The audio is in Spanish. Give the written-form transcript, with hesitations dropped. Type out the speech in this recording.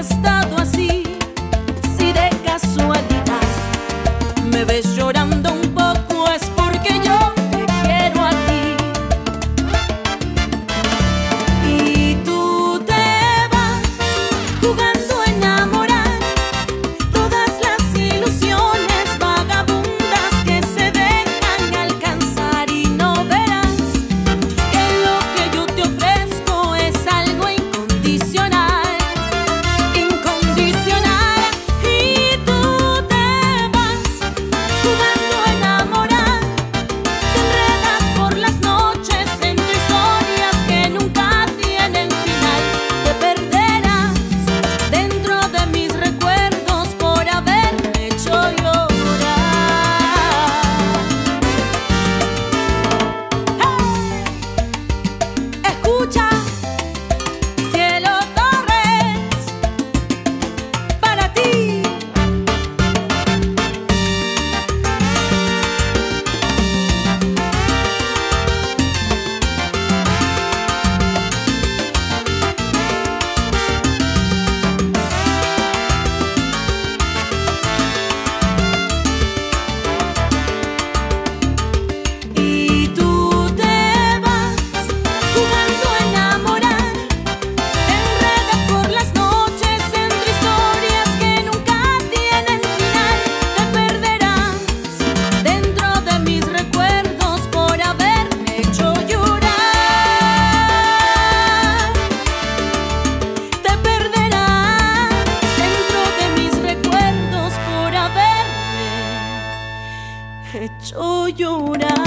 estado así. Si de casualidad me ves llorando un poco, es porque yo te quiero a ti. Y tú te vas jugando a enamorar todas las ilusiones vagabundas que se dejan alcanzar, y no verás que lo que yo te ofrezco es algo incondicional, incondicional. Y tú te vas jugando a enamorar, te enredas por las noches entre historias que nunca tienen final. Te perderás dentro de mis recuerdos por haberme hecho llorar. Escucha, Cielo Torres, para ti. Y tú te vas jugando a enamorar, te enredas por las noches entre historias que nunca tienen final. Te perderás dentro de mis recuerdos por haberme hecho llorar. Te perderás dentro de mis recuerdos por haberme hecho llorar.